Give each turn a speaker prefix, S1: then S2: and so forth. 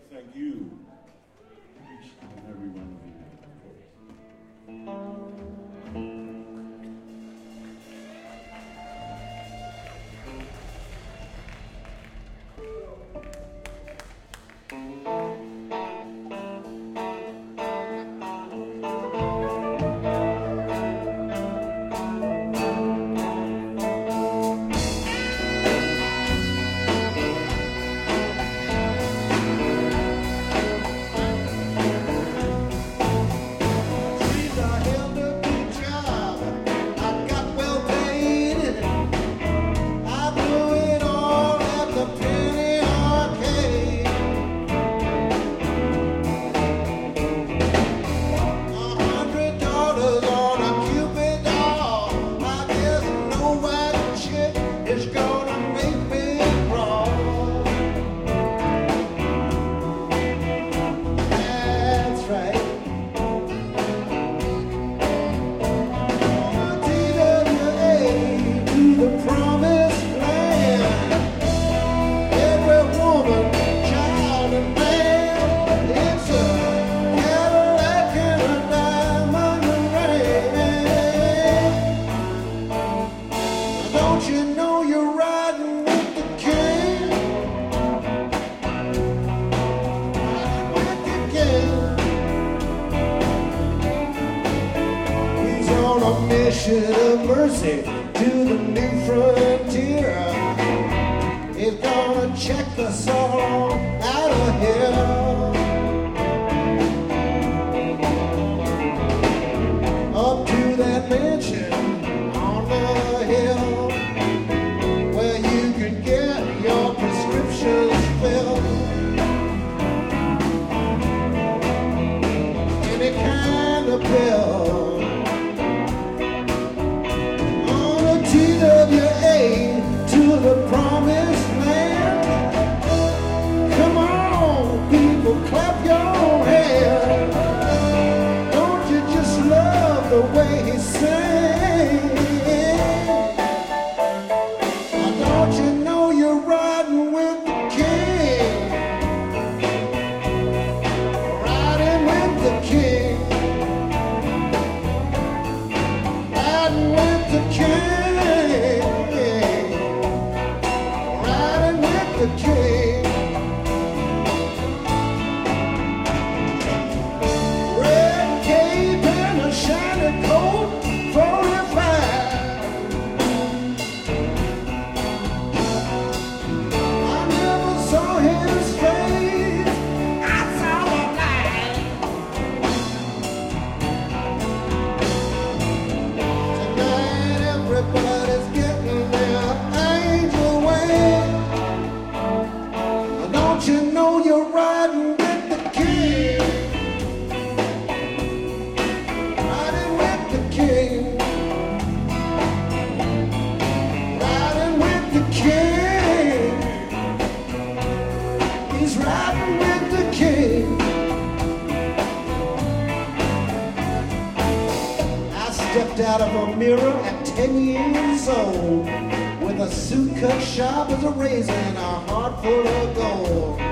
S1: thank you, each and every one of you.
S2: Mission of mercy to the new frontier. It's gonna check us all out of here. Up to that mansion on the hill, where you can get your prescriptions filled. Any kind of pill. To the promised land. Come on, people, clap your hands. Don't you just love the way he sings? Don't you know you're riding with the king? Riding with the king. Riding with the king. The king. Red cape and a shiny coat, 45. I never saw his face, I saw the light. Tonight everybody's getting their angel wings. Don't you know you're riding with the king? Riding with the king. Riding with the king. He's riding with the king. I stepped out of a mirror at 10 years old, with a suit cut sharp as a razor and a heart full of gold.